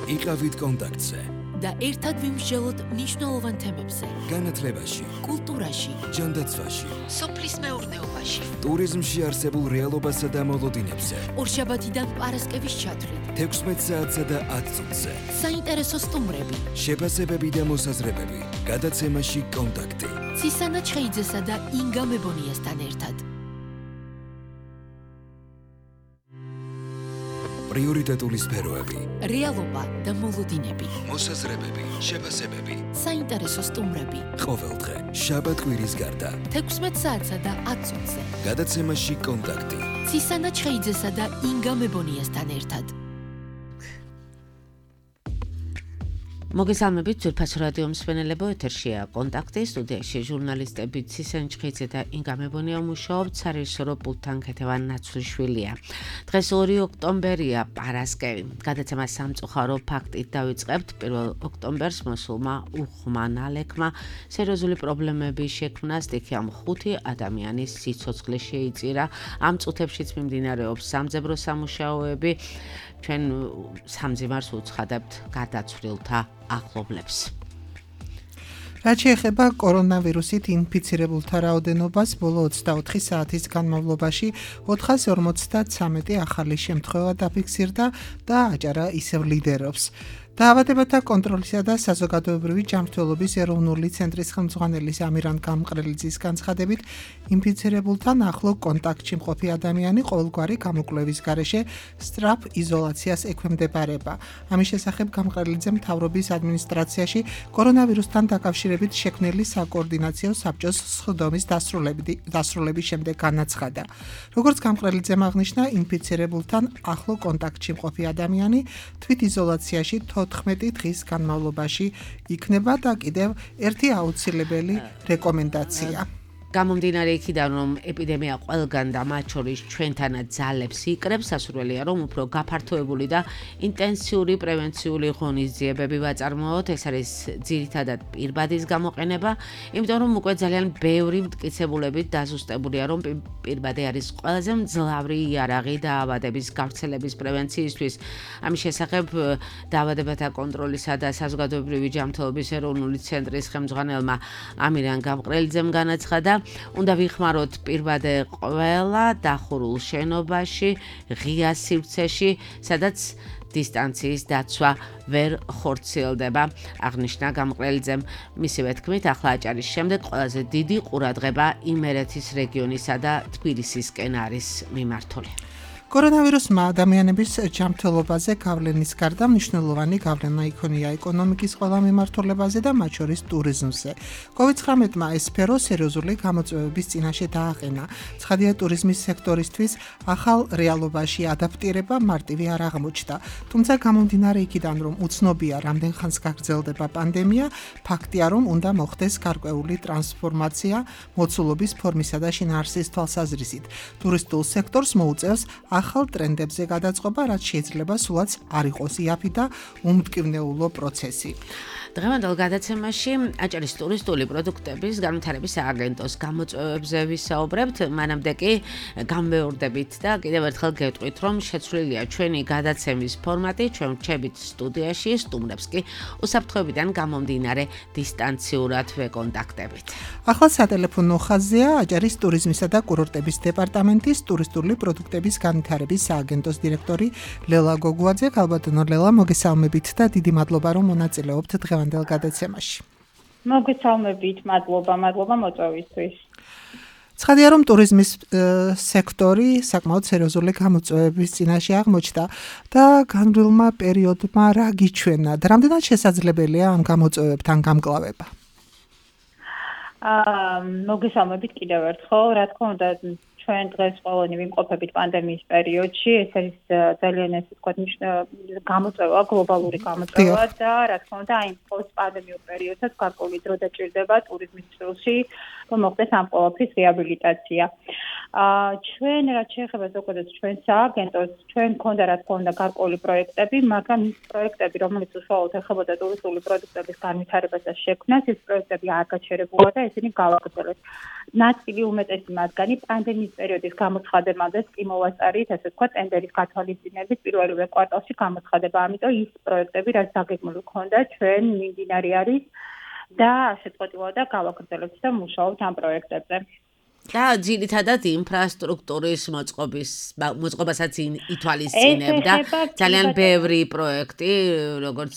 იყავით კონტაქტზე და ერთად ვიმსჯელოთ მნიშვნელოვან თემებზე. განათლებაში, კულტურაში, ჯანდაცვაში, სოფლის მეურნეობაში, ტურიზმში არსებულ რეალობასა და მოლოდინებზე. ორშაბათიდან პარასკევის ჩათვლით, 16 საათსა და 10 წუთზე. საინტერესო სტუმრები, შეფასებები და მოსაზრებები. გადაცემაში კონტაქტი. ცისანა ჩხეიძესა და ინგა მებონიასთან ერთად. პრიორიტეტული სფეროები. რეალობა და მოლოდინები. მოსაზრებები, შეფასებები. საინტერესო სტუმრები. ყოველდღე, შაბათ-კვირის გარდა. 16 საათსა და 10 წუთზე. გადაცემაში კონტაქტი. ცისანა ჩხეიძესა და ინგა მებონიასთან ერთად. მოგესალმებით ძვირფას რადიო მსმენელებო, ეთერშია კონტაქტი, სტუდიაში ჟურნალისტები ცისანა ჩხეიძე და ინგა მებონია მუშაობთ, სარეჟისორო პულტთან ქეთევან ნაცვლიშვილია. დღეს 2 ოქტომბერია, პარასკევი. გადაცემა სამწუხარო ფაქტით დავიწყებთ. 1 ოქტომბერს მოსულმა უხმა ნალექმა სერიოზული პრობლემები შექმნა სტიქიამ 5 ადამიანის სიცოცხლე შეიწირა. ამ წუთებშიც მიმდინარეობს სამძებრო სამუშაოები. ჩვენ სამძიმარს უცხადებთ გარდაცვლილთა ახლობლებს. რაც შეეხება კორონავირუსით ინფიცირებულთა რაოდენობას, ბოლო 24 საათის განმავლობაში 453 ახალი შემთხვევა დაფიქსირდა და აჭარა ისევ ლიდერობს. დაავადებათა კონტროლისა და საზოგადოებრივი ჯანმრთელობის ეროვნული ცენტრის ხელმძღვანელის ამირან გამყრელიძის განცხადებით, ინფიცირებულთან ახლო კონტაქტში მყოფი ადამიანი ყოველგვარი გამოკვლევის გარეშე სწრაფ იზოლაციას ექვემდებარება. ამის შესახებ გამყრელიძემ მთავრობის ადმინისტრაციაში კორონავირუსთან დაკავშირებით შექმნილი საკოორდინაციო საბჭოს სხდომის დასრულების შემდეგ განაცხადა. როგორც გამყრელიძემ აღნიშნა, ინფიცირებულთან ახლო კონტაქტში მყოფი ადამიანი თვითიზოლაციაში 14 დღის განმავლობაში იქნება და კიდევ ერთი აუცილებელი რეკომენდაცია. გამომდინარე იქიდან, რომ ეპიდემია ყველგან და მათ შორის ჩვენთანაც ძალებს იკრებს, სასურველია, რომ უფრო გაფართოებული და ინტენსიური პრევენციული ღონისძიებები ვაწარმოოთ. ეს არის ძირითადად პირბადის გამოყენება, იმიტომ რომ უკვე ძალიან ბევრი მტკიცებულებით დაზუსტებულია, რომ პირბადი არის ყველაზე მძლავრი იარაღი დაავადების გავრცელების პრევენციისთვის. ამის შესახებ დაავადებათა კონტროლისა და საზოგადოებრივი ჯანმრთელობის ეროვნული ცენტრის ხელმძღვანელმა ამირან გამყრელიძემ განაცხადა, უნდა ვიხმაროთ პირბადე ყველა დახურულ შენობაში, ღია სივრცეში, სადაც დისტანციის დაცვა ვერ ხორციელდება. აღნიშნა გამყრელიძემ. მისივე თქმით, ახლა აჭარის შემდეგ ყველაზე დიდი ყურადღება იმერეთის რეგიონისა და თბილისისკენ არის მიმართული. კორონავირუსმა ადამიანების ჯანმრთელობაზე გავლენის გარდა მნიშვნელოვანი გავლენა იქონია ეკონომიკის ყველა მიმართულებაზე და მათ შორის ტურიზმზე. COVID-19-მა ეს სფერო სერიოზული გამოწვევების წინაშე დააყენა. ცხადია, ტურიზმის სექტორისთვის ახალ რეალობაში ადაპტირება მარტივი არ აღმოჩნდა. თუმცა გამომდინარე იქიდან, რომ უცნობია რამდენ ხანს გაგრძელდება პანდემია, ფაქტია, რომ უნდა მოხდეს გარკვეული ტრანსფორმაცია მოცულობის ფორმისა და შინაარსის თვალსაზრისით. ტურისტულ სექტორს მოუწევს ახალ ტრენდებზე გადაწყობა, რაც შეიძლება სულაც არ იყოს იაფი და უმტკივნეულო პროცესი. დღევანდელ გადაცემაში აჭარის ტურისტული პროდუქტების განვითარების სააგენტოს გამოწვევებზე ვისაუბრებთ, მანამდე კი გამეორდებით და კიდევ ერთხელ გეტყვით, რომ შეცვლილია ჩვენი გადაცემის ფორმატი, ჩვენ ვრჩებით სტუდიაში, სტუმრებს კი უსაფრთხოებიდან გამომდინარე დისტანციურად ვეკონტაქტებით. ახლა სატელეფონო ხაზია აჭარის ტურიზმისა და კურორტების დეპარტამენტის ტურისტული პროდუქტების განვითარების სააგენტოს დირექტორი ლელა გოგუაძე. ქალბატონო ლელა, მოგესალმებით და დიდი მადლობა, რომ მონაწილეობთ დღევანდელ გადაცემაში. მოგესალმებით, მადლობა მოწვევისთვის. ცხადია, რომ ტურიზმის სექტორი საკმაოდ სერიოზული გამოწვევების წინაშე აღმოჩნდა და განვლილმა პერიოდმა რა გიჩვენა? რამდენად შესაძლებელია ამ გამოწვევებთან გამკლავება? მოგესალმებით კიდევ ერთხელ, რა თქმა უნდა, ჩვენ დღეს ყველანი ვიმყოფებით პანდემიის პერიოდში, ეს არის ძალიან ესე ვთქვათ გამოწვევა, გლობალური გამოწვევა და რა თქმა უნდა, აი პოსტ პანდემიურ პერიოდსაც გარკვეული დრო დაჭირდება ტურიზმის სფეროში, რომ მოხდეს ამ ყველაფრის რეაბილიტაცია. ჩვენ რაც შეეხება ზოგადად ჩვენ სააგენტოს, ჩვენ მქონდა რა თქმა უნდა გარკვეული პროექტები, მაგრამ ის პროექტები, რომელიც უშუალოდ ეხებოდა ტურისტული პროდუქტების განვითარებას და შექმნას, ეს პროექტები არ გაჩერებულა და ისინი გავაგრძელეთ. ნაწილი უმეტესი მათგანი პანდემიის პერიოდის გამოცხადებამდე კი მოვაწარით, ასე ვთქვათ, ტენდერის გათვალისწინებით პირველივე კვარტალში გამოცხადება, ამიტომ ის პროექტები, რაც დაგეგმილი ჰქონდა, ჩვენ მიმდინარე არის და ასე ვთქვათ, და გავაგრძელებთ და მუშაობთ ამ პროექტებზე. და ძირითადად ინფრასტრუქტურის მოწყობასაც ითვალისწინებდა ძალიან ბევრი პროექტი, როგორც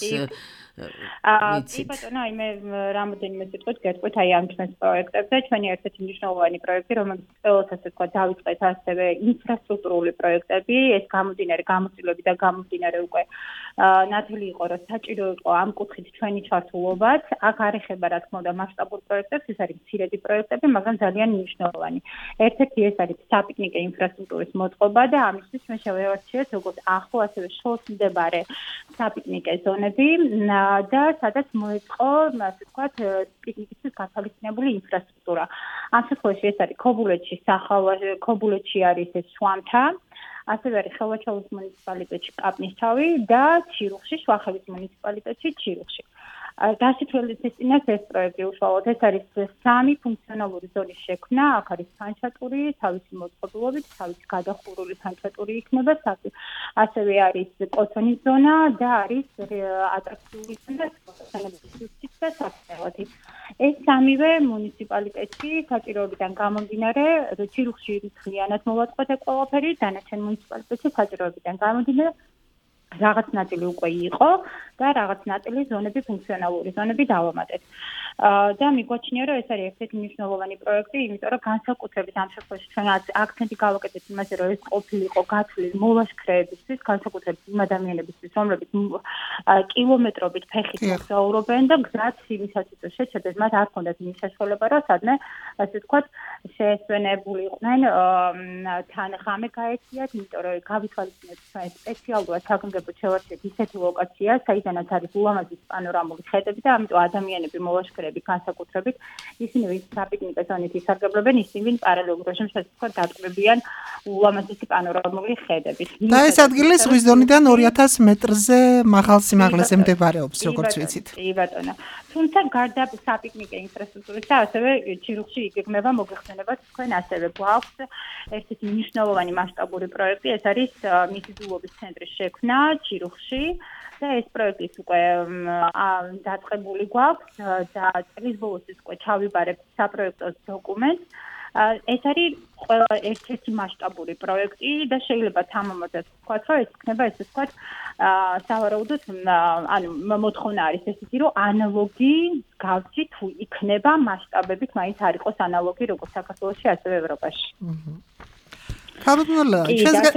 ბატონო, მე რამოდენიმე სიტყვით გეტყვით აი ამ ჩვენს პროექტებზე, ჩვენი ერთ-ერთი მნიშვნელოვანი პროექტი, რომელიც ყველას ასე ვთქვათ, დავიწყეთ ასევე ინფრასტრუქტურული პროექტები, ეს გამოცდილები და გამომდინარე უკვე ნათელი იყო, რომ საჭირო იყო ამ კუთხით ჩვენი ჩართულობაც. აქ არ ეხება რა თქმა უნდა მასშტაბურ პროექტებს, ეს არის მცირედი პროექტები, მაგრამ ძალიან მნიშვნელოვანი. ერთ-ერთი ეს არის საპიკნიკე ინფრასტრუქტურის მოწყობა და ამისთვის ჩვენ შევევარჩიეთ როგორც ახლო, ასევე შორს მდებარე საპიკნიკე ზონები და სადაც მოეწყო, ასე ვთქვათ, პიკნიკისთვის გათვალისწინებული ინფრასტრუქტურა. ამ შემთხვევაში ეს არის ქობულეთში არის ეს შვამთა, ასევე არის ხელვაჩაურის მუნიციპალიტეტში კაპნისთავი და ჩირუხში, შვახევის მუნიციპალიტეტში ჩირუხში. გასითვალისწინეთ ეს პროექტი უშუალოდ ეს არის 3 ფუნქციონალური ზონის შექმნა, აქ არის ფანჩატური, თავისი მოწყობილობით, თავისი გადახურული ფანჩატური იქნება, ასევე არის კოცონის ზონა და არის ატრაქციული ზონა და საფეხბურთო. ეს სამივე მუნიციპალიტეტში საჭიროებიდან გამომდინარე, ჩირუხში მთლიანად მოვაწყვეთ ეს ყველაფერი, დანარჩენ მუნიციპალიტეტში საჭიროებიდან გამომდინარე რაღაც ნაწილი უკვე იყო და რაღაც ნაწილი ზონები ფუნქციონალური ზონები დავამატეთ. და მიგვაჩნია, რომ ეს არის ერთ-ერთი მნიშვნელოვანი პროექტი, იმიტომ რომ განსაკუთრებით ამ შემთხვევაში ჩვენ აქცენტი გავაკეთეთ იმაზე, რომ ეს ყოფილიყო გათვლილი მოლაშქრეებისთვის, განსაკუთრებით იმ ადამიანებისთვის, რომლებიც კილომეტრობით ფეხით მოგზაურობენ და გზაც იმისათვის რომ შეჩერდეს, მათ არ ჰქონდათ იმის საშუალება, რომ სადმე, ასე ვთქვათ, შეესვენებული იყვნენ თანხამე გაეციათ, იმიტომ რომ გავითვალისწინეთ ჩვენ სპეციალურად საგანგებოდ შევარჩიეთ ისეთი ლოკაცია, საიდანაც არის ულამაზესი პანორამული ხედები და ამიტომ ადამიანები მოლაშქრეები განსაკუთრებით ისინი ვის საპიკნიკე ზონით ისარგებლობენ, ისინი პარალელურ რეჟიმში ასე ვთქვათ დატკბებიან ულამაზესი პანორამული ხედებით. და ეს ადგილი ზღვის დონიდან 2000 მეტრზე მაღალ სიმაღლეზე მდებარეობს, როგორც ვიცით. კი ბატონო. თუმცა გარდა საპიკნიკე ინფრასტრუქტურისა, ასევე ჩირუხში იგეგმება მოგეხსენებათ თქვენ ასევე გვაქვს ერთ-ერთი მნიშვნელოვანი მასშტაბური პროექტი, ეს არის მისიძულობის ცენტრის შექმნა ჩირუხში და ეს პროექტიც უკვე დაწყებული გვაქვს და წლის ბოლოს უკვე ჩავიბარებთ საპროექტო დოკუმენტს. ეს არის ერთ-ერთი მასშტაბური პროექტი და შეიძლება თამამად ვთქვათ, რომ ეს იქნება ესე ვთქვათ, სავარაუდოდ, მოთხოვნა არის ესეთი, რომ ანალოგი გავსი თუ იქნება მასშტაბებით, მაინც არ იყოს ანალოგი როგორც საქართველოში, ასევე ევროპაში. ხალხმოლა,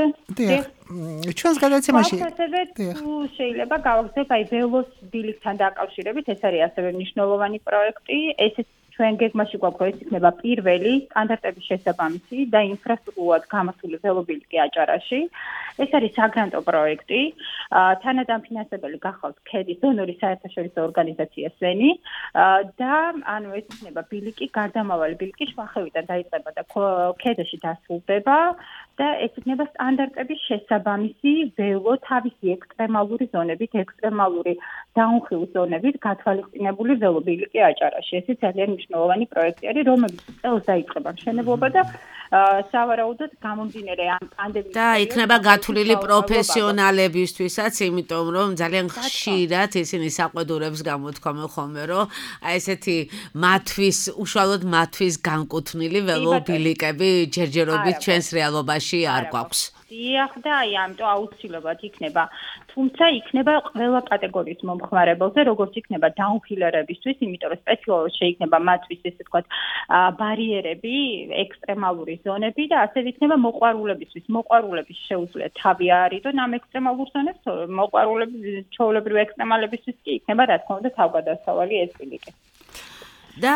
ჩვენს გადაცემაში ასევე თუ შეიძლება გავაგზავნოთ აი ველოს ბილიკთან დაკავშირებით, ეს არის ასევე მნიშვნელოვანი პროექტი, ესეც ჩვენ გეგმაში გვაქვს, რომ ეს იქნება პირველი სტანდარტების შესაბამისი და ინფრასტრუქტურულად გამართული ველობილიკი აჭარაში. ეს არის საგრანტო პროექტი. თანადამფინანსებელი გახავთ ქედის დონორი საერთაშორისო ორგანიზაცია სენი და ანუ ეს იქნება ბილიკი, გარდამავალი ბილიკი შვახევიდან დაიწყება და ქედაში დასრულდება და ეს იქნება სტანდარტების შესაბამისი ველო თავისი ექსტრემალური ზონებით, ექსტრემალური დაუნხილ ზონებით გათვალისწინებული ველობილიკი აჭარაში. ეს ძალიან მნიშვნელოვანი პროექტი არის, რომელიც წელს დაიწყება მშენებლობა და სავარაუდოდ გამომდინარე ამ პანდემიის და იქნება გათვლილი პროფესიონალებისთვისაც, იმიტომ რომ ძალიან ხშირად ისინი საყვედურებს გამოთქვამენ ხოლმე, რომ აი ესეთი უშუალოდ მათთვის განკუთვნილი ველობილიკები ჯერჯერობით ჩვენს რეალობაში არ გვაქვს. დიახ და აი ამიტომ აუცილებლად იქნება. თუმცა იქნება ყველა კატეგორიის მომხმარებელზე, როგორც იქნება დაუნჰილერებისთვის, იმიტომ რომ სპეციალურად შეიქმნება მათთვის ესე ვთქვათ ბარიერები, ექსტრემალური ზონები და ასევე იქნება მოყვარულებისთვის. მოყვარულების შეუძლიათ თავი აარიდონ ამ ექსტრემალურ ზონებს, მოყვარულები ჩვეულებრივი ექსტრემალებისთვის კი იქნება რა თქმა უნდა თავგადასავალი ეს ბილიკი. და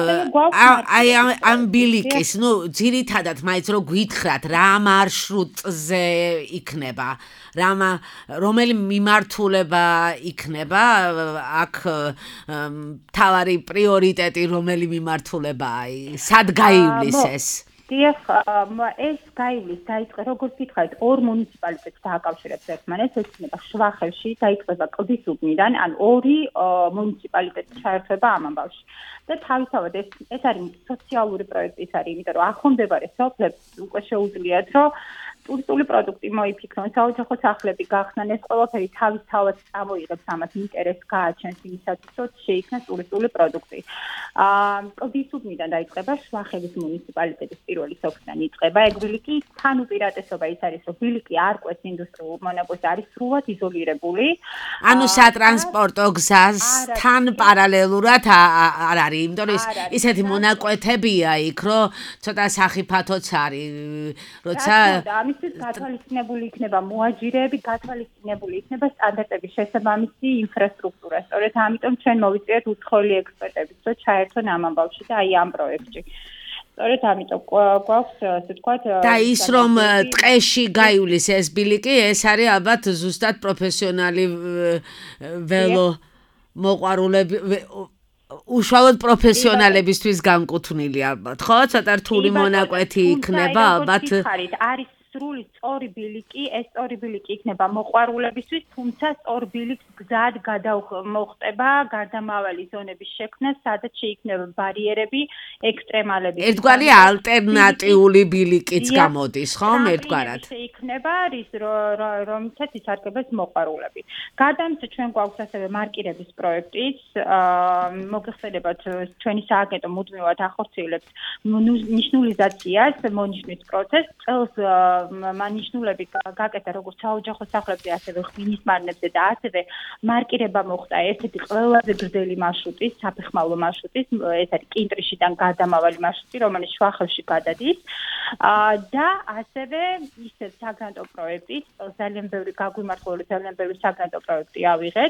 აი ამ ბილიკის, ძირითადად მაინც რომ გითხრათ, რა მარშრუტზე იქნება, რომელი მიმართულება იქნება, აქ მთავარი პრიორიტეტი რომელი მიმართულებაა, სად გაივლის ეს? დიახ, ეს გაივლის დაიწყე, როგორც გითხარით, ორ მუნიციპალიტეტს დააკავშირებს ერთმანეთს, ეს იქნება შვახევში, დაიწყება კლდისუბნიდან, ან ორი მუნიციპალიტეტი ჩაერთვება ამ ამბავში. და თავისთავად ეს არის სოციალური პროექტი, ის არის, იმიტომ რომ ახლომდებარე სოფლებს უკვე შეუძლიათ, რომ ტურისტული პროდუქტი მოიფიქრონ, საოჯახო სახლები გახსნან, ეს ყველაფერი თავისთავად წამოიღებს ამას ინტერესს გააჩენს იმისათვის, რომ შეიქმნას ტურისტული პროდუქტი. კლდისუბნიდან დაიწყება შვახევის მუნიციპალიტეტის პირველი სოფლიდან იწყება ეგ ბილიკი, თან უპირატესობა ის არის, რომ ბილიკი არ ყვეს ინდუსტრიულ მონაკვეთს, არის სრულად იზოლირებული. ანუ სატრანსპორტო გზასთან პარალელურად არ არის, იმიტომ რომ ისეთი მონაკვეთებია იქ, რომ ცოტა სახიფათოც არის, როცა ამისთვის გათვალისწინებული იქნება მოაჯირეები, გათვალისწინებული იქნება სტანდარტების შესაბამისი ინფრასტრუქტურა. სწორედ ამიტომ ჩვენ მოვიწვიეთ უცხოელი ექსპერტებიც, რომ ჩაერთონ ამ ამბავში და აი ამ პროექტში. სწორედ ამიტომ გვაქვს, ასე ვთქვათ, და ის რომ ტყეში გაივლის ეს ბილიკი, ეს არის ალბათ ზუსტად პროფესიონალი ველო მოყვარულები უშუალოდ პროფესიონალებისთვის განკუთვნილი ალბათ, ხო? ცოტა რთული მონაკვეთი იქნება ალბათ. არის სრული სწორი ბილიკი, ეს სწორი ბილიკი იქნება მოყვარულებისთვის, თუმცა სწორ ბილიკს გზად გადამოხტება გარდამავალი ზონების შექმნა, სადაც შეიქმნება ბარიერები, ექსტრემალები. ერთგვარი ალტერნატიული ბილიკიც გამოდის, ხომ? ერთგვარად. შეიქმნება, რომლითაც ისარგებლეს მოყვარულები. გარდა ამისა, ჩვენ გვაქვს ასევე მარკირების პროექტიც, მოგეხსენებათ, ჩვენი სააგენტო მუდმივად ახორციელებს ნიშნულიზაციას, მონიშნვის პროცესს, წელს მანიშნულები გაკეთა როგორც საოჯახო სახლებზე, ასევე ღვინის მარნებზე და ასევე მარკირება მოხდა ერთ-ერთი ყველაზე გრძელი მარშრუტის, საფეხმავლო მარშრუტის, ეს არის კინტრიშიდან გადამავალი მარშრუტი, რომელიც შვახევში გადადის. და ასევე ისევ საგრანტო პროექტი, ძალიან ბევრი გაგვიმართლებული, ძალიან ბევრი საგრანტო პროექტი ავიღეთ.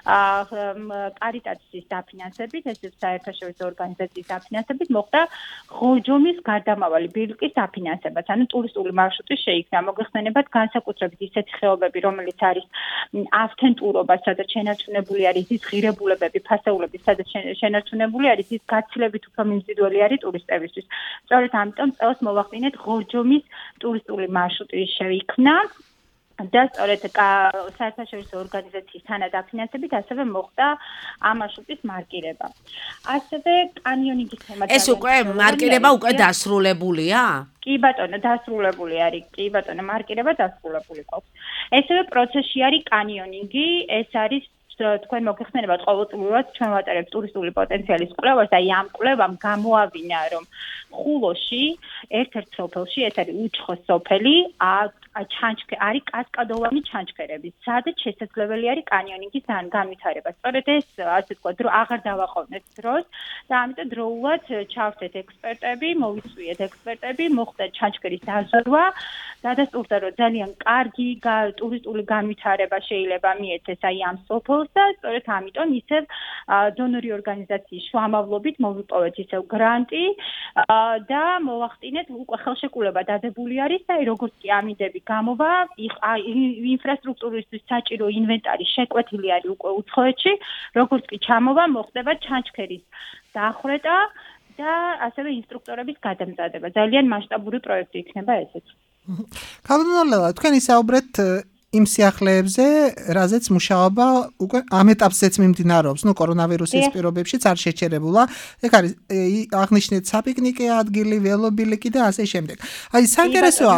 კარიტატის დაფინანსებით, ესეც საერთაშორისო ორგანიზაციის დაფინანსებით მოხდა ხოჯომის გარდამავალი ბილიკის დაფინანსებაც, ანუ ტურისტული მარშრუტი შეიქმნა. მოგეხსენებათ, განსაკუთრებით ისეთი ხეობები, რომელიც არის ავთენტურობა, სადაც შენარჩუნებული არის ის ღირებულებები, ფასეულები, სადაც შენარჩუნებული არის ის გაცილებით უფრო მიმზიდველი არის ტურისტებისთვის. სწორედ ამიტომ წელს მოვახდინეთ ხოჯომის ტურისტული მარშრუტი შეიქმნა. და სწორედ საერთაშორისო ორგანიზაციის თანადაფინანსებით ასევე მოხდა ამ მარშრუტის მარკირება. ასევე კანიონინგის თემა. ეს უკვე მარკირება უკვე დასრულებულია? კი ბატონო, დასრულებული არის. კი ბატონო, მარკირება დასრულებული ყავს. ესევე პროცესში არის კანიონინგი, ეს არის თქვენ მოგეხსენებათ, ყოველწლიურად ჩვენ ვატარებთ ტურისტული პოტენციალის კვლევას და ამ კვლევამ გამოავინა, რომ ხულოში ერთ-ერთ სოფელში, ეს არის უჩხოს სოფელი, არის კასკადოვანი ჩანჩქერები, სადაც შესაძლებელი არის კანიონინგის განვითარება. სწორედ ეს, ასე ვთქვათ, აღარ დავაყოვნეთ დროს და ამიტომ დროულად ჩავთეთ ექსპერტები, მოვიწვიეთ ექსპერტები, მოხდა ჩანჩქერის დაზრვა, დადასტურდა, რომ ძალიან კარგი ტურისტული განვითარება შეიძლება მიეცეს აი ამ სოფელს და სწორედ ამიტომ ისევ დონორი ორგანიზაციის შუამავლობით მოვიპოვეთ ისევ გრანტი და მოვახდინეთ, უკვე ხელშეკრულება დადებული არის და როგორც კი ამინდები გამოვა, ინფრასტრუქტურისთვის საჭირო ინვენტარი შეკვეთილი არის უკვე უცხოეთში, როგორც კი ჩამოვა, მოხდება ჩანჩქერის დახვრეტა და ასევე ინსტრუქტორების გადამზადება. ძალიან მასშტაბური პროექტი იქნება ესეც. ქალბატონო, თქვენ ისაუბრეთ იმ სიახლეებზე, რაზეც მუშაობა უკვე ამ ეტაპზეც მიმდინარეობს, კორონავირუსის პირობებშიც არ შეჩერებულა. ეგ არის აღნიშნეთ საპიკნიკე ადგილი, ველობილიკი და ასე შემდეგ. აი, საინტერესოა.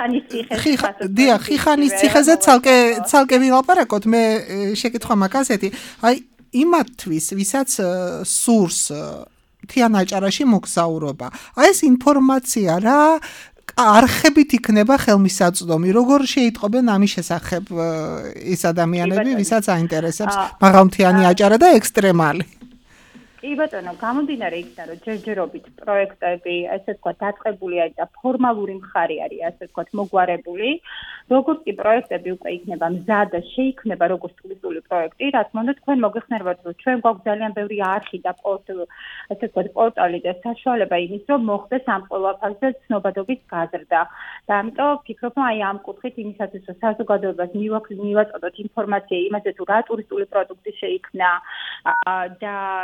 ხიხანის ციხეზე ცალკე ვილაპარაკოთ, მე შეკითხვა მაქვს ასეთი. აი, იმათთვის, ვისაც სურს მთიან აჭარაში მოგზაურობა. აი, ეს ინფორმაცია რა არხებით იქნება ხელმისაწვდომი, როგორ შეიტყობენ ამის შესახებ ის ადამიანები, ვისაც აინტერესებს მაღალმთიანი აჭარა და ექსტრემალი. კი ბატონო, გამომდინარე იქიდან, რომ ჯერჯერობით პროექტები, ასე ვთქვათ, დაწყებული არის და ფორმალური მხარე არის, ასე ვთქვათ, მოგვარებული. როგორც კი პროექტები უკვე იქნება მზად და შეიქმნება როგორც ტურისტული პროექტი, რა თქმა უნდა, თქვენ მოგეხსენებათ, რომ ჩვენ გვაქვს ძალიან ბევრი არხი და ასე ვთქვათ, პორტალი და საშუალება იმის, რომ მოხდეს ამ ყველაფერზე ცნობადობის გაზრდა. და ამიტომ ვფიქრობ, რომ აი ამ კუთხით იმისათვის, რომ საზოგადოებას მივაწოდოთ ინფორმაცია იმაზე, თუ რა ტურისტული პროდუქტი შეიქმნა და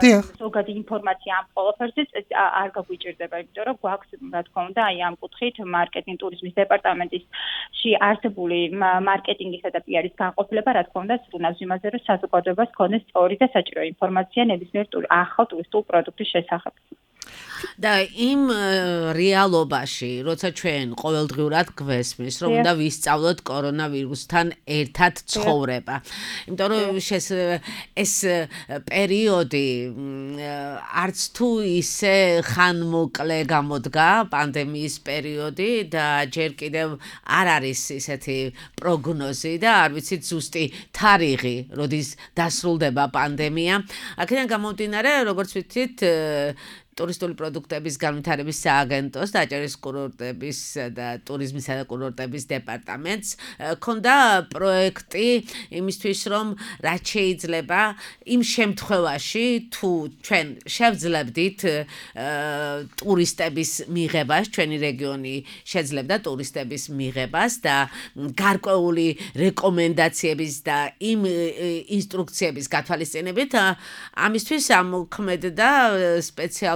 ზოგადი ინფორმაცია ამ ყველაფერზე არ გაგვიჭირდება, იმიტომ რომ გვაქვს, რა თქმა უნდა, აი ამ კუთხით მარკეტინგ ტურიზმის დეპარტამენტში არსებული მარკეტინგისა და პიარის განყოფილება, რა თქმა უნდა, სრულნავს იმაზე, რომ საზოგადოებას ჰქონდეს სწორი და საჭირო ინფორმაცია ნებისმიერ ახალ ტურისტულ პროდუქტის შესახებ. და იმ რეალობაში, როცა ჩვენ ყოველდღიურად გვესმის, რომ უნდა ვისწავლოთ კორონავირუსთან ერთად ცხოვრება. იმიტომ რომ ეს პერიოდი არც თუ ისე ხანმოკლე გამოდგა პანდემიის პერიოდი და ჯერ კიდევ არ არის ისეთი პროგნოზი და არ ვიცით ზუსტი თარიღი, როდის დასრულდება პანდემია. აქედან გამომდინარე, როგორც ვიცით, ტურისტული პროდუქტების განვითარების სააგენტოს დაჭერის კურორტების და ტურიზმისა და კურორტების დეპარტამენტს ქონდა პროექტი იმისთვის, რომ რაც შეიძლება იმ შემთხვევაში, თუ ჩვენ შევძლებდით ტურისტების მიღებას, ჩვენი რეგიონი შეძლებდა ტურისტების მიღებას და გარკვეული რეკომენდაციების და იმ ინსტრუქციების გათვალისწინებით, ამისთვის ამოქმედდა სპეციალური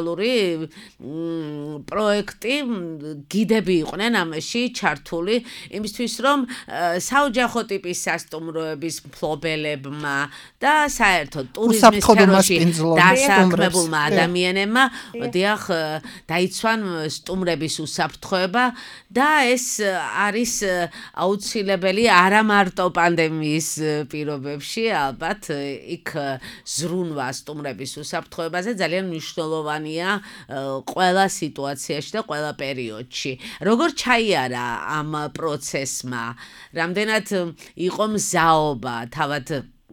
პროექტი, გიდები იყვნენ ამაში ჩართული, იმისთვის რომ საოჯახო ტიპის სასტუმროების მფლობელებმა და საერთოდ ტურიზმის სფეროში დასაქმებულმა ადამიანებმა დაიცვან სტუმრების უსაფრთხოება და ეს არის აუცილებელი არა მარტო პანდემიის პირობებში, ალბათ იქ ზრუნვა სტუმრების უსაფრთხოებაზე ძალიან მნიშვნელოვანია ყველა სიტუაციაში და ყველა პერიოდში. როგორ ჩაიარა ამ პროცესმა? რამდენად იყო მზაობა თავად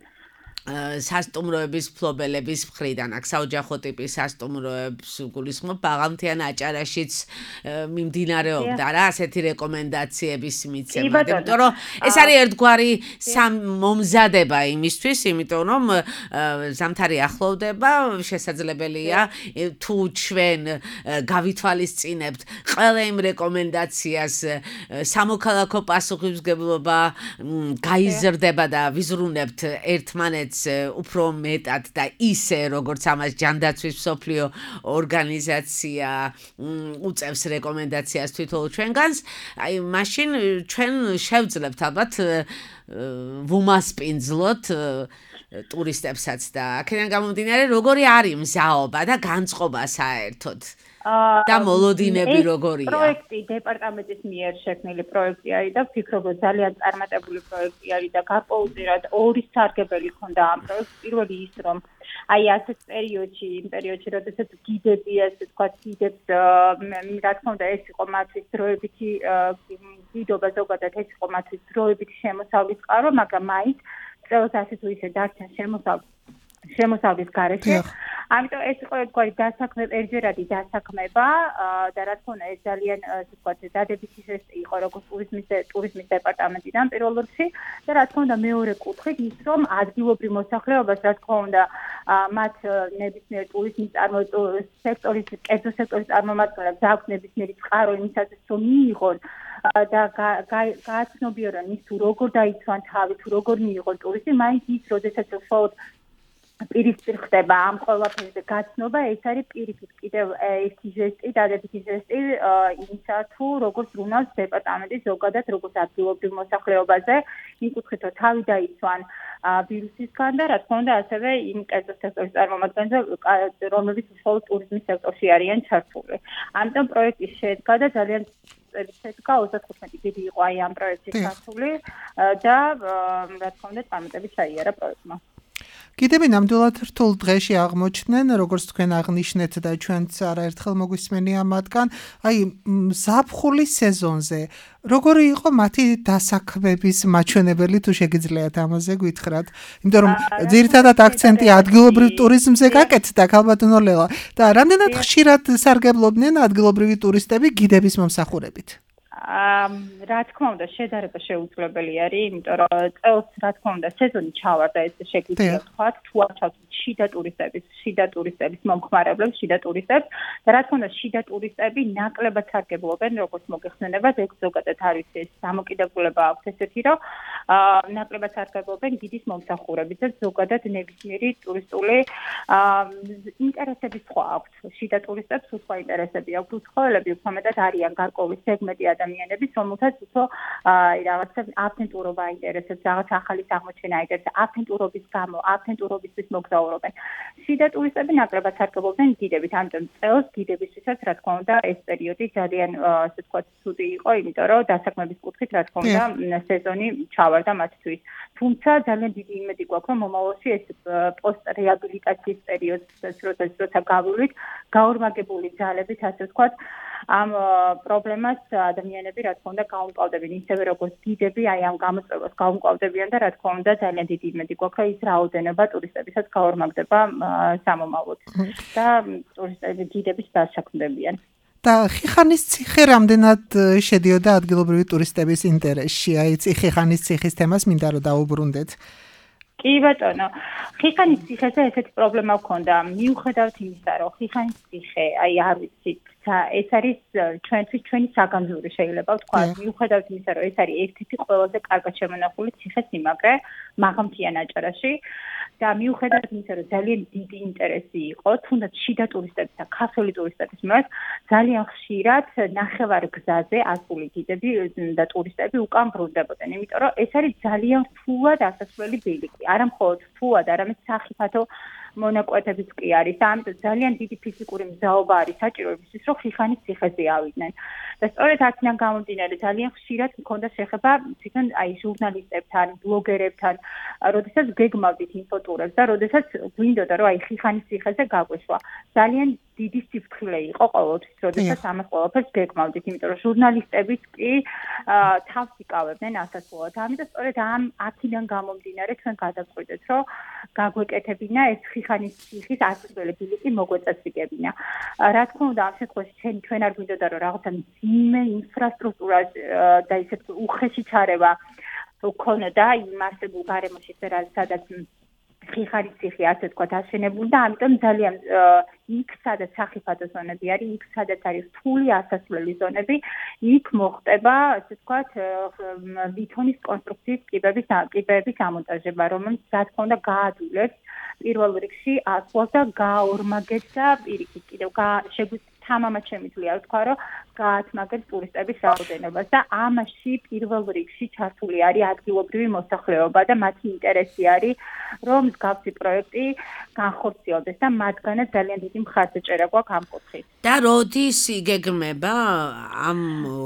სასტუმროების მფლობელების მხრიდან, აქ საოჯახო ტიპის სასტუმროებს გულისხმობ, ბაღამთიან აჭარაშიც მიმდინარეობდა რა ასეთი რეკომენდაციების მიცემა, იმიტომ რომ ეს არის ერთგვარი მომზადება იმისთვის, იმიტომ რომ ზამთარი ახლოვდება, შესაძლებელია თუ ჩვენ გავითვალისწინებთ ყველა იმ რეკომენდაციას, სამოქალაქო პასუხისმგებლობა გაიზრდება და ვიზრუნებთ ერთმანეთს უფრო მეტად და ისე როგორც ამას ჯანდაცვის მსოფლიო ორგანიზაცია უწევს რეკომენდაციას თვითონ ჩვენგანს, აი მაშინ ჩვენ შევძლებთ ალბათ ვუმასპინძლოთ ტურისტებსაც და აქედან გამომდინარე როგორი არის მზაობა და განწყობა საერთოდ და მოლოდინები როგორია? პროექტი დეპარტამენტის მიერ შექმნილი პროექტი არის და ვფიქრობ, რომ ძალიან წარმატებული პროექტი არის და გარკვეულწილად ორი სარგებელი ჰქონდა ამ პროექტს. პირველი ის, რომ აი ასეთ პერიოდში, როდესაც გიდები, ასე ვთქვათ, გიდებს, რა თქმა უნდა, ეს იყო მათთვის დროებითი გიდობა ზოგადად ეს იყო მათთვის დროებითი შემოსავლის წყარო, მაგრამ მაინც წელს ასე თუ ისე დარჩა შემოსავლის გარეშე. ამიტომ ეს იყო ერთგვარი ერთჯერადი დასაქმება და რა თქმა უნდა ეს ძალიან ასე ვთქვათ დადებითი ჟესტი იყო როგორც ტურიზმის დეპარტამენტიდან პირველ რიგში და რა თქმა უნდა მეორე კუთხით ის რომ ადგილობრივ მოსახლეობას რა თქმა უნდა მათ ნებისმიერ ტურიზმის სექტორის კერძო სექტორის წარმომადგენლებს აქვს ნებისმიერი წყარო იმისათვის რომ მიიღონ და გააცნობიერონ ის თუ როგორ დაიცვან თავი, თუ როგორ მიიღონ ტურისტი, მაინც ის როდესაც უბრალოდ პირისპირ ხდება ამ ყველაფერზე გაცნობა, ეს არის პირიქით კიდევ ერთი ჟესტი, დადებითი ჟესტი იმისა თუ როგორ ზრუნავს დეპარტამენტი ზოგადად როგორც ადგილობრივ მოსახლეობაზე, იმ კუთხით რომ თავი დაიცვან ვირუსისგან და რა თქმა უნდა ასევე იმ კერძო სექტორის წარმომადგენლებზე, რომლებიც მხოლოდ ტურიზმის სექტორში არიან ჩართული. ამიტომ პროექტი შედგა და ძალიან შედგა 35 დიდი იყო აი ამ პროექტის ჩართული და რა თქმა უნდა წარმატებით ჩაიარა პროექტმა. კიდევ ნამდვილად რთულ დღეში აღმოჩნდნენ, როგორც თქვენ აღნიშნეთ და ჩვენც არაერთხელ მოგვისმენია მათგან, აი ზაფხულის სეზონზე როგორი იყო მათი დასაქმების მაჩვენებელი თუ შეგიძლიათ ამაზე გითხრათ? იმიტომ რომ ძირითადად აქცენტი ადგილობრივ ტურიზმზე გაკეთდა ქალბატონო ლელა და რამდენად ხშირად სარგებლობდნენ ადგილობრივი ტურისტები გიდების მომსახურებით? რა თქმა უნდა, შედარება შეუძლებელი არის, იმიტომ რომ წელს რა თქმა უნდა სეზონი ჩავარდა, ეს შეგვიძლია ვთქვათ, თუ არჩევთ შიდა ტურისტების მომხმარებლებს, შიდა ტურისტებს და რა თქმა უნდა, შიდა ტურისტები ნაკლებად სარგებლობენ, როგორც მოგეხსენებათ, ეს ზოგადად არის ეს დამოკიდებულება აქვს ესეთი, რომ ნაკლებად სარგებლობენ გიდის მომსახურებით და ზოგადად ნებისმიერი ტურისტული ინტერესები სხვა აქვს. შიდა ტურისტებს სხვა ინტერესები აქვს, უცხოელები უფრო მეტად არიან გარკვეული სეგმენტი ადამიანების, რომელთაც უფრო რაღაცა ავთენტურობა აინტერესებს, რაღაც ახალი აღმოჩენა აინტერესებს, ავთენტურობის გამო, ავთენტურობისთვის მოგზაურობენ. შიდა ტურისტები ნაკლებად სარგებლობენ გიდებით, ამიტომ წელს გიდებისთვისაც რა თქმა უნდა ეს პერიოდი ძალიან ასე ვთქვათ ცუდი იყო, იმიტომ რომ დასაქმების კუთხით რა თქმა უნდა სეზონი ჩავარდა მათთვის. თუმცა ძალიან დიდი იმედი გვაქვს, რომ მომავალში ეს პოსტ-რეაბილიტაციის პერიოდს როცა გავივლით, გაორმაგებული ძალებით ასე ვთქვათ ამ პრობლემას ადამიანები რა თქმა უნდა გაუმკლავდებიან, ისევე როგორც გიდები აი ამ გამოწვევას გაუმკლავდებიან და რა თქმა უნდა ძალიან დიდი იმედი გვაქვს, რომ ის რაოდენობა ტურისტებისაც გაორმაგდება სამომავლოდ და ტურისტები გიდების დასაქმდებიან. და ხიხანის ციხე რამდენად შედიოდა ადგილობრივი ტურისტების ინტერესში? აი ხიხანის ციხის თემას მინდა რომ დაუბრუნდეთ. კი ბატონო, ხიხანის ციხეზე ესეთი პრობლემა გვქონდა. მიუხედავად იმისა, რომ ხიხანის ციხე, აი არ ვიცით, ეს არის ჩვენი საგანძური შეიძლება ვთქვათ, მიუხედავად იმისა, რომ ეს არის ერთ-ერთი ყველაზე კარგად შემონახული ციხე-სიმაგრე მაღალმთიან აჭარაში და მიუხედავად იმისა, რომ ძალიან დიდი ინტერესი იყო, თუნდაც შიდა ტურისტების და ქართველი ტურისტების მიმართ, ძალიან ხშირად ნახევარგზაზე ასული გიდები და ტურისტები უკან ბრუნდებოდნენ, იმიტომ რომ ეს არის ძალიან რთულად ასასვლელი ბილიკი. არა მხოლოდ რთულად, არამედ სახიფათო მონაკვეთებიც კი არის. ამიტომ ძალიან დიდი ფიზიკური მზაობა არის საჭირო იმისთვის, რომ ხიხანის ციხეზე ავიდნენ. და სწორედ აქედან გამომდინარე ძალიან ხშირად მქონდა შეხება თვითონ აი ჟურნალისტებთან, ბლოგერებთან, როდესაც გეგმავდით ინფოტურებს და როდესაც გვინდოდა რომ აი ხიხანის ციხეზე გაგვეშვა. ძალიან დიდი სიფრთხილე იყო ყოველთვის, როდესაც ამას ყველაფერს გეგმავდით, იმიტომ რომ ჟურნალისტებიც კი თავს იკავებდნენ ასასვლელად. ამიტომ სწორედ აქედან გამომდინარე ჩვენ გადავწყვიტეთ, რომ გაგვეკეთებინა ეს ხიხანის ციხის ასასვლელი ბილიკი მოგვეწესრიგებინა. რა თქმა უნდა, ამ შემთხვევაში ჩვენ არ გვინდოდა რომ რაღაცა მძიმე ინფრასტრუქტურა და ისეთ უხეში ჩარევა ვქონოდა იმ არსებულ გარემოში, სადაც ხიხანის ციხე ასე ვთქვათ აშენებული და ამიტომ ძალიან იქ სადაც სახიფათო ზონები არის, იქ სადაც არის რთული ასასვლელი ზონები, იქ მოხდება ასე ვთქვათ ბეტონის კონსტრუქციის კიბეების ამონტაჟება, რომელიც რა თქმა უნდა გაადვილებს პირველ რიგში ასფალტს და გააორმაგებს და პირიქით კიდევ თამამად შემიძლია ვთქვა, რომ გაათმაგებს ტურისტების რაოდენობას და ამაში პირველ რიგში ჩართული არის ადგილობრივი მოსახლეობა და მათი ინტერესი არის, რომ მსგავსი პროექტი განხორციელდეს და მათგანაც ძალიან დიდი მხარდაჭერა გვაქვს ამ კუთხით. და როდის იგეგმება ამ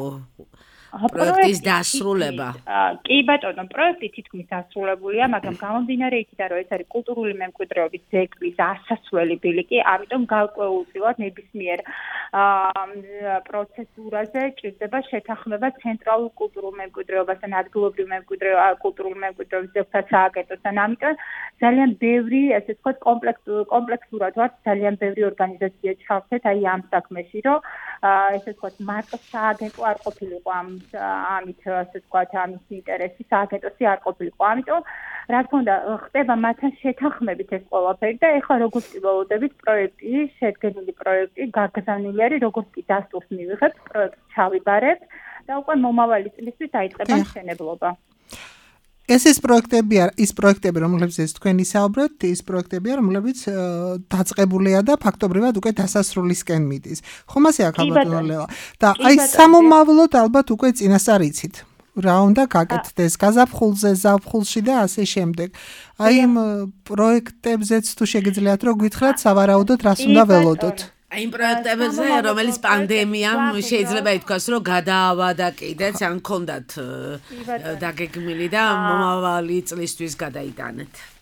პროექტის დასრულება? კი ბატონო, პროექტი თითქმის დასრულებულია, მაგრამ გამომდინარე იქიდან, რომ ეს არის კულტურული მემკვიდრეობის ძეგლის ასასვლელი ბილიკი, ამიტომ გარკვეულწილად ნებისმიერ პროცედურაზე ჭირდება შეთანხმება ცენტრალურ კულტურულ მემკვიდრეობასთან, ადგილობრივ კულტურულ მემკვიდრეობის ძეგლთა სააგენტოსთან. ამიტომ ძალიან ბევრი, ასე ვთქვათ, კომპლექსურად ვართ, ძალიან ბევრი ორგანიზაცია ჩავხეთ აი ამ საქმეში, რომ ესე ვთქვათ, მარტო სააგენტო არ ყოფილიყო ამით, ასე ვთქვათ, ამის ინტერესი სააგენტოსი არ ყოფილიყო. ამიტომ რა თქმა უნდა, ხდება მათთან შეთანხმებით ეს ყველაფერი და ეხლა როგორც კი ველოდებით პროექტი, შედგენილი პროექტი გაგზავნილი არის, როგორც კი დასტურს მივიღებთ, პროექტს ჩავიბარებთ და უკვე მომავალი წლისთვის დაიწყება მშენებლობა. ეს პროექტები, რომლებზეც თქვენ ისაუბრეთ, ის პროექტებია, რომლებიც დაწყებულია და ფაქტობრივად უკვე დასასრულისკენ მიდის. ხომ ასე აქ ალბათ ნოლევა. და აი სამომავლოდ ალბათ უკვე წინასწარ იცით. რა უნდა გაკეთდეს გაზაფხულზე, ზაფხულში და ასე შემდეგ. აი იმ პროექტებზეც თუ შეგიძლიათ რომ გითხრათ, სავარაუდოდ რას უნდა ველოდოთ? აი იმ პროექტებზე, რომელიც პანდემიამ შეიძლება ითქვას, რომ გადაავადა კიდეც, ან ქონდათ დაგეგმილი და მომავალი წლისთვის გადაიტანეთ.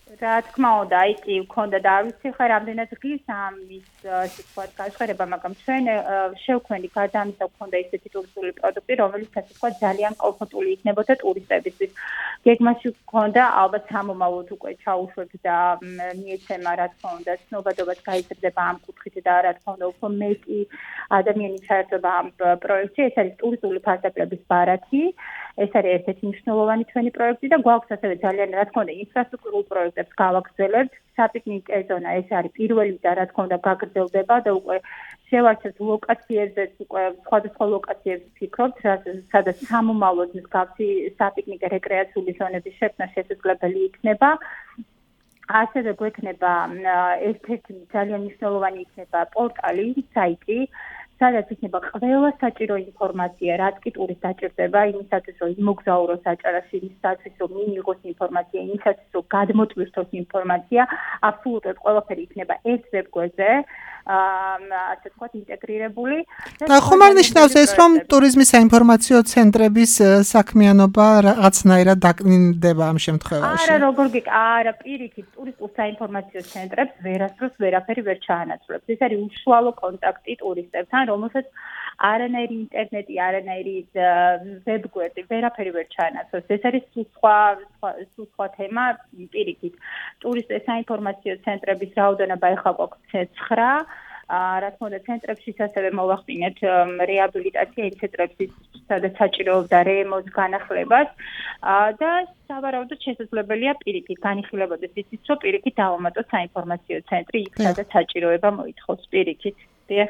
რა თქმა უნდა, აი კი ვქონდა და არ ვიცი ხა რამდენად ღირს ამის ასე ვთქვათ გაშხერება, მაგრამ ჩვენ შევქმნით გარდა ამისა ვქონდა ისეთი ტურისტული პროდუქტი, რომელიც ასე ვთქვათ ძალიან კომფორტული იქნებოდა ტურისტებისთვის. გეგმაში ვქონდა ალბათ სამომავლოდ უკვე ჩაუშვებ და მიეცემა რა თქმა უნდა ცნობადობას გაიზრდება ამ კუთხით და რა თქმა უნდა უფრო მეტი ადამიანი ჩაერთვება ამ პროექტში. ეს არის ტურისტული ფასადების ბარათი. ეს არის ერთ-ერთი მნიშვნელოვანი ჩვენი პროექტი და გვაქვს ასევე ძალიან რა თქმა უნდა ინფრასტრუქტურულ პროექტებს გავაგრძელებთ. საპიკნიკე ზონა ეს არის პირველი და რა თქმა უნდა გაგრძელდება და უკვე შევარჩევთ ლოკაციებზეც უკვე სხვადასხვა ლოკაციებს ვფიქრობთ, სადაც სამომავლოდ მსგავსი საპიკნიკე რეკრეაციული ზონების შექმნა შესაძლებელი იქნება. ასევე გვექნება ერთ-ერთი ძალიან მნიშვნელოვანი იქნება პორტალი, საიტი, სადაც იქნება ყველა საჭირო ინფორმაცია, რაც კი ტურისტს დაჭირდება, იმისათვის რომ იმოგზაუროს აჭარაში, იმისათვის რომ მიიღოს ინფორმაცია, იმისათვის რომ გადმოტვირთოს ინფორმაცია, აბსოლუტურად ყველაფერი იქნება ერთ ვებგვერდზე, ასე ვთქვათ, ინტეგრირებული. და ხომ არ ნიშნავს ეს, რომ ტურიზმის საინფორმაციო ცენტრების საქმიანობა რაღაცნაირად დაკნინდება ამ შემთხვევაში? არა, როგორ არა, პირიქით, ტურისტულ საინფორმაციო ცენტრებს ვერასდროს ვერაფერი ვერ ჩაანაცვლებს. ეს არის უშუალო კონტაქტი ტურისტებთან, რომელსაც არანაირი ინტერნეტი, არანაირი ვებგვერდი, ვერაფერი ვერ ჩაანაცვლებს. ეს არის სულ სხვა თემა, პირიქით. ტურისტულ საინფორმაციო ცენტრების რაოდენობა ეხლა გვაქვს 9. რა თქმა უნდა, ცენტრებშიც ასევე მოვახდინეთ რეაბილიტაცია იმ ცენტრებში, სადაც საჭიროობდა რემონტს, განახლებას და სავარაუდოდ შესაძლებელია პირიქით განიხილებოდეს ისიც, რომ პირიქით დავამატოთ საინფორმაციო ცენტრი, იქ სადაც საჭიროება მოითხოვს პირიქით. დიახ.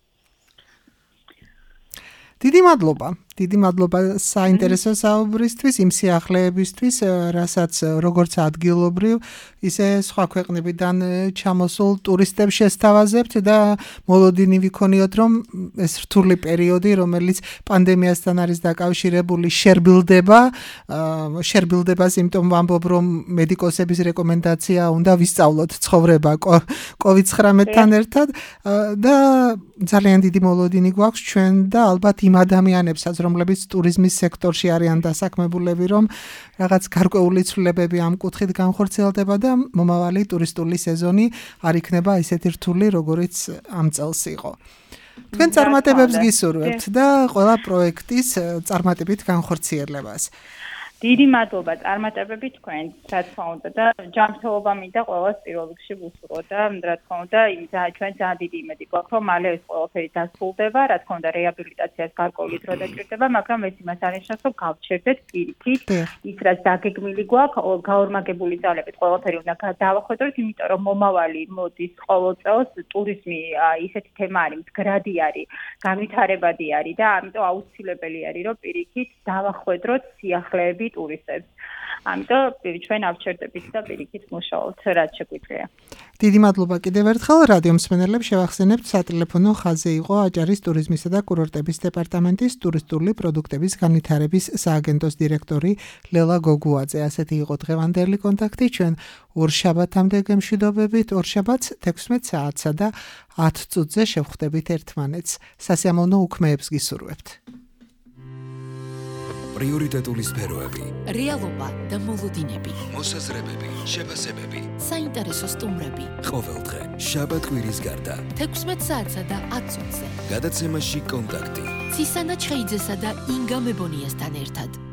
დიდი მადლობა საინტერესო საუბრისთვის, იმ სიახლეებისთვის, რასაც როგორც ადგილობრივ, ისე სხვა ქვეყნებიდან ჩამოსულ ტურისტებს შესთავაზებთ და მოლოდინი ვიქონიოთ, რომ ეს რთული პერიოდი, რომელიც პანდემიასთან არის დაკავშირებული, შერბილდება, იმიტომ ვამბობ, რომ მედიკოსების რეკომენდაცია უნდა ვისწავლოთ ცხოვრება COVID-19-თან ერთად და ძალიან დიდი მოლოდინი გვაქვს ჩვენ და ალბათ იმ ადამიანებსაც, რომლებიც ტურიზმის სექტორში არიან დასაქმებულები, რომ რაღაც გარკვეული ცვლილებები ამ კუთხით განხორციელდება და მომავალი ტურისტული სეზონი არ იქნება ისეთი რთული, როგორიც ამ წელს იყო. თქვენ წარმატებებს გისურვებთ და ყველა პროექტის წარმატებით განხორციელებას. დიდი მადლობა წარმატებები თქვენ, რა თქმა უნდა და ჯანმრთელობა მინდა ყოველს პირველ რიგში ვუსურვო და რა თქმა უნდა ჩვენ ძალიან დიდი იმედი გვაქვს, რომ მალე ეს ყველაფერი დასრულდება, რა თქმა უნდა რეაბილიტაციას გარკვეული დრო დაჭირდება, მაგრამ ეს იმას არ ნიშნავს, რომ გავჩერდეთ პირიქით ის რაც დაგეგმილი გვაქვს, გაორმაგებული ძალებით ყველაფერი უნდა დავახვედროთ, იმიტომ რომ მომავალი მოდის ყოველ წელს ტურიზმი ისეთი თემა არის, მდგრადი არის, განვითარებადი არის და ამიტომ აუცილებელი არის, რომ პირიქით დავახვედროთ სიახლეები ტურისტებს. ამიტომ ჩვენ ავჩერდებით და პირიქით მუშაობთ, რაც შეგვიძლია. დიდი მადლობა კიდევ ერთხელ რადიო მსმენელებს შევახსენებთ სატელეფონო ხაზი იყო აჭარის ტურიზმისა და კურორტების დეპარტამენტის ტურისტული პროდუქტების განვითარების სააგენტოს დირექტორი ლელა გოგუაძე. ასეთი იყო დღევანდელი კონტაქტი. ჩვენ ორშაბათამდე გემშვიდობებით, ორშაბათს 16 საათსა და 10 წუთზე შევხვდებით ერთმანეთს. სასიამოვნო უქმეებს გისურვებთ. პრიორიტეტული სფეროები, რეალობა და მოლოდინები, მოსაზრებები, შეფასებები, საინტერესო სტუმრები. ყოველდღე, შაბათ-კვირის გარდა, 16 საათსა და 10 წუთზე. გადაცემაში კონტაქტი. ცისანა ჩხეიძესა და ინგა მებონიასთან ერთად.